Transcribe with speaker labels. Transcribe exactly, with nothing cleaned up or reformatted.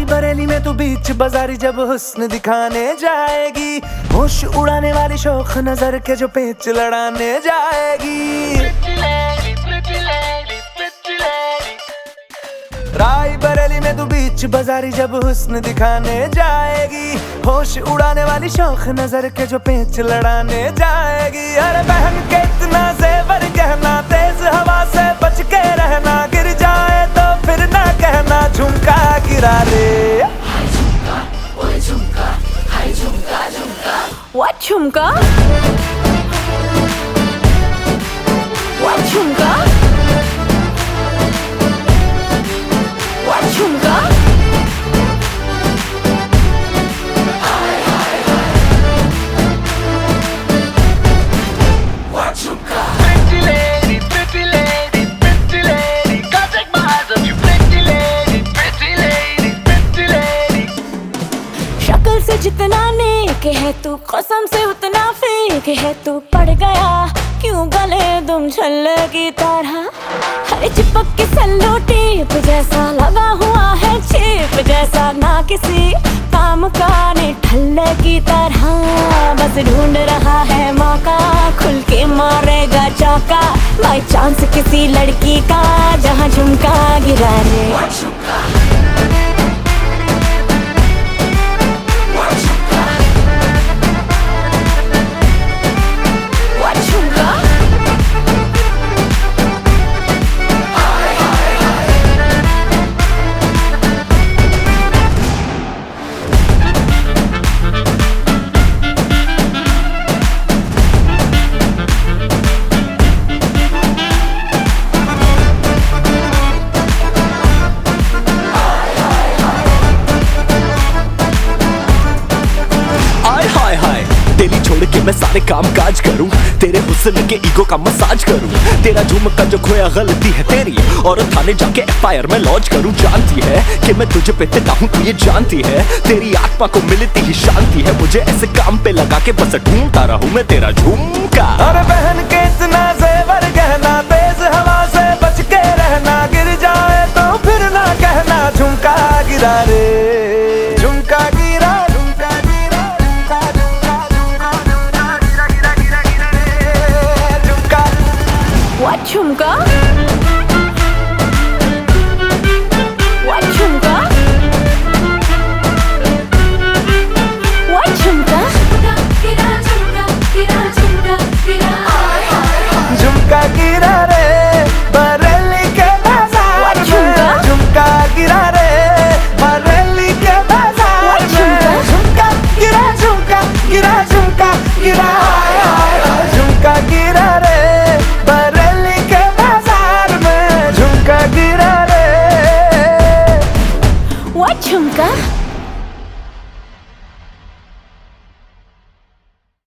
Speaker 1: बरेली में तू बीच बाजारी जब हुस्न दिखाने जाएगी, होश उड़ाने वाली शौक नजर के जो पेच लड़ाने जाएगी। राय बरेली में तू बीच बाजारी जब हुस्न दिखाने जाएगी, होश उड़ाने वाली शौक नजर के जो पेच लड़ाने जाएगी। अरे बहन के इतना जेवर गहना, तेज हवा से बच के रहना, गिर जाए तो फिर ना कहना झुमका गिरा रे।
Speaker 2: हाय झुमका, ओए झुमका, हाय झुमका झुमका।
Speaker 3: What झुमका? What झुमका? What झुमका?
Speaker 2: हाय हाय हाय। What झुमका?
Speaker 4: Pretty lady, pretty lady, pretty lady, can't take my eyes off you. Pretty lady, pretty lady, pretty lady.
Speaker 3: शक्ल से जितना नेक है तू, कसम से उतना फेक है तू। पड़ गया क्यों गले तुम छल्ले की तरह, हरे चिपक के सल्लो टेप जैसा लगा हुआ है चेप जैसा, ना किसी काम का ने ठल्ले की तरह। बस ढूंढ रहा है मौका, खुल के मारेगा चौका, बाई चांस किसी लड़की का जहाँ झुमका गिरा रे।
Speaker 2: What झुमका?
Speaker 3: What झुमका?
Speaker 2: हाय हाय हाय।
Speaker 5: आय हाय हाय, तेरी छोड़ के मैं सारे काम काज करूं, तेरे हुस्न के ईगो का मसाज करूं। तेरा झुमका जो खोया गलती है तेरी, और थाने जाके एफ आई आर में लॉन्च करूं। जानती है कि मैं तुझे पे फिदा हूं, तू ये जानती है, तेरी आत्मा को मिलती ही शांति है। मुझे ऐसे काम पे लगा के बस ढूंढता रहूं मैं तेरा झुमका।
Speaker 1: अरे बहन के इतना जेवर गहना, तेज हवा से बच के रहना, गिर जाए तो फिर ना कहना झुमका गिरा रे। झुमका गिरा, झुमका गिरा, झुमका झुमका झुमका झुमका गिरा गिरा गिरा गिरा रे। झुमका
Speaker 3: What झुमका? What झुमका? What झुमका?
Speaker 2: गिरा झुमका, गिरा झुमका, गिरा। हाय हाय हाय।
Speaker 1: झुमका गिरा रे बरेली के बाजार में, झुमका गिरा रे बरेली के बाजार में। झुमका गिरा, झुमका गिरा, झुमका गिरा, हाय हाय हाय। झुमका गिरा रे बरेली के बाजार में, झुमका गिरा रे।
Speaker 3: What झुमका?